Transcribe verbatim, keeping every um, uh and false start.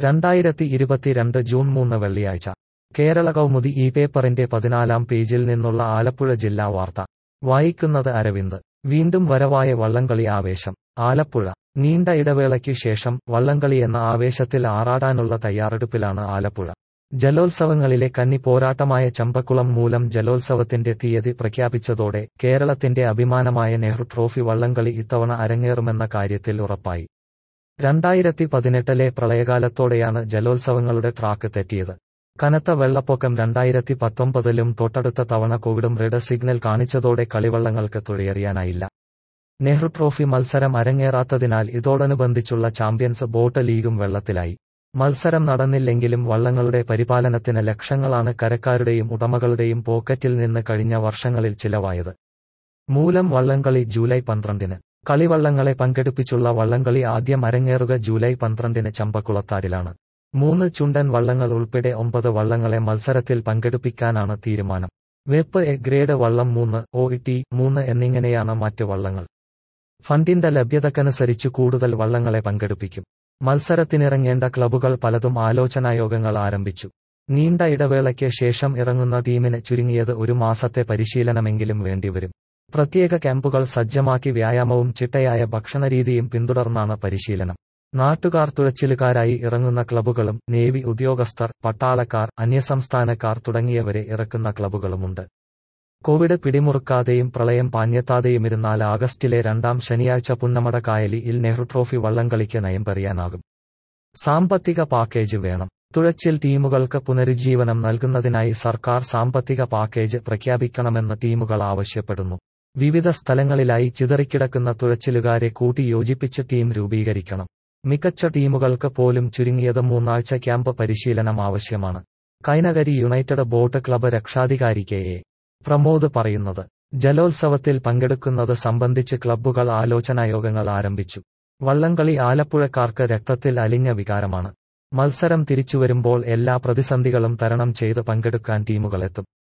രണ്ടായിരത്തി ഇരുപത്തിരണ്ട് ജൂൺ മൂന്ന് വെള്ളിയാഴ്ച കേരള കൗമുദി ഈ പേപ്പറിന്റെ പതിനാലാം പേജിൽ നിന്നുള്ള ആലപ്പുഴ ജില്ലാ വാർത്ത വായിക്കുന്നത് അരവിന്ദ്. വീണ്ടും വരവായ വള്ളംകളി ആവേശം. ആലപ്പുഴ. നീണ്ട ഇടവേളയ്ക്ക് ശേഷം വള്ളംകളി എന്ന ആവേശത്തിൽ ആറാടാനുള്ള തയ്യാറെടുപ്പിലാണ് ആലപ്പുഴ. ജലോത്സവങ്ങളിലെ കന്നി പോരാട്ടമായ ചമ്പക്കുളം മൂലം ജലോത്സവത്തിന്റെ തീയതി പ്രഖ്യാപിച്ചതോടെ കേരളത്തിന്റെ അഭിമാനമായ നെഹ്റു ട്രോഫി വള്ളംകളി ഇത്തവണ അരങ്ങേറുമെന്ന കാര്യത്തിൽ ഉറപ്പായി. രണ്ടായിരത്തി പതിനെട്ടിലെ പ്രളയകാലത്തോടെയാണ് ജലോത്സവങ്ങളുടെ ട്രാക്ക് തെറ്റിയത്. കനത്ത വെള്ളപ്പൊക്കം രണ്ടായിരത്തി പത്തൊമ്പതിലും തൊട്ടടുത്ത തവണ കോവിഡും റെഡ് സിഗ്നൽ കാണിച്ചതോടെ കളിവള്ളങ്ങൾക്ക് തുഴയെറിയാനായില്ല. നെഹ്റു ട്രോഫി മത്സരം അരങ്ങേറാത്തതിനാൽ ഇതോടനുബന്ധിച്ചുള്ള ചാമ്പ്യൻസ് ബോട്ട് ലീഗും വെള്ളത്തിലായി. മത്സരം നടന്നില്ലെങ്കിലും വള്ളങ്ങളുടെ പരിപാലനത്തിന് ലക്ഷങ്ങളാണ് കരക്കാരുടെയും ഉടമകളുടെയും പോക്കറ്റിൽ നിന്ന് കഴിഞ്ഞ വർഷങ്ങളിൽ ചിലവായത്. മൂലം വള്ളംകളി ജൂലൈ പന്ത്രണ്ടിന്. കളിവള്ളങ്ങളെ പങ്കെടുപ്പിച്ചുള്ള വള്ളംകളി ആദ്യം അരങ്ങേറുക ജൂലൈ പന്ത്രണ്ടിന് ചമ്പക്കുളത്താറിലാണ്. മൂന്ന് ചുണ്ടൻ വള്ളങ്ങൾ ഉൾപ്പെടെ ഒമ്പത് വള്ളങ്ങളെ മത്സരത്തിൽ പങ്കെടുപ്പിക്കാനാണ് തീരുമാനം. വെപ്പ് എ ഗ്രേഡ് വള്ളം മൂന്ന്, ഒ ടി മൂന്ന് എന്നിങ്ങനെയാണ് മറ്റ് വള്ളങ്ങൾ. ഫണ്ടിന്റെ ലഭ്യതക്കനുസരിച്ചു കൂടുതൽ വള്ളങ്ങളെ പങ്കെടുപ്പിക്കും. മത്സരത്തിനിറങ്ങേണ്ട ക്ലബ്ബുകൾ പലതും ആലോചനായോഗങ്ങൾ ആരംഭിച്ചു. നീണ്ട ഇടവേളയ്ക്ക് ശേഷം ഇറങ്ങുന്ന ടീമിന് ചുരുങ്ങിയത് ഒരു മാസത്തെ പരിശീലനമെങ്കിലും വേണ്ടിവരും. പ്രത്യേക ക്യാമ്പുകൾ സജ്ജമാക്കി വ്യായാമവും ചിട്ടയായ ഭക്ഷണരീതിയും പിന്തുടർന്നാണ് പരിശീലനം. നാട്ടുകാർ തുഴച്ചിലുകാരായി ഇറങ്ങുന്ന ക്ലബ്ബുകളും നേവി ഉദ്യോഗസ്ഥർ, പട്ടാളക്കാർ, അന്യസംസ്ഥാനക്കാർ തുടങ്ങിയവരെ ഇറക്കുന്ന ക്ലബ്ബുകളുമുണ്ട്. കോവിഡ് പിടിമുറുക്കാതെയും പ്രളയം പാഞ്ഞെത്താതെയുമിരുന്നാൽ ആഗസ്റ്റിലെ രണ്ടാം ശനിയാഴ്ച പുന്നമട കായലിൽ നെഹ്റു ട്രോഫി വള്ളംകളിക്ക് നയം പറയാനാകും. സാമ്പത്തിക പാക്കേജ് വേണം. തുഴച്ചിൽ ടീമുകൾക്ക് പുനരുജ്ജീവനം നൽകുന്നതിനായി സർക്കാർ സാമ്പത്തിക പാക്കേജ് പ്രഖ്യാപിക്കണമെന്ന് ടീമുകൾ ആവശ്യപ്പെടുന്നു. വിവിധ സ്ഥലങ്ങളിലായി ചിതറിക്കിടക്കുന്ന തുഴച്ചിലുകാരെ കൂട്ടി യോജിപ്പിച്ച് ടീം രൂപീകരിക്കണം. മികച്ച ടീമുകൾക്ക് പോലും ചുരുങ്ങിയത് മൂന്നാഴ്ച ക്യാമ്പ് പരിശീലനം ആവശ്യമാണ്. കൈനകരി യുണൈറ്റഡ് ബോട്ട് ക്ലബ്ബ് രക്ഷാധികാരി കെ എ പ്രമോദ് പറയുന്നത്. ജലോത്സവത്തിൽ പങ്കെടുക്കുന്നത് സംബന്ധിച്ച് ക്ലബ്ബുകൾ ആലോചനായോഗങ്ങൾ ആരംഭിച്ചു. വള്ളംകളി ആലപ്പുഴക്കാർക്ക് രക്തത്തിൽ അലിഞ്ഞ വികാരമാണ്. മത്സരം തിരിച്ചുവരുമ്പോൾ എല്ലാ പ്രതിസന്ധികളും തരണം ചെയ്ത് പങ്കെടുക്കാൻ ടീമുകളെത്തും.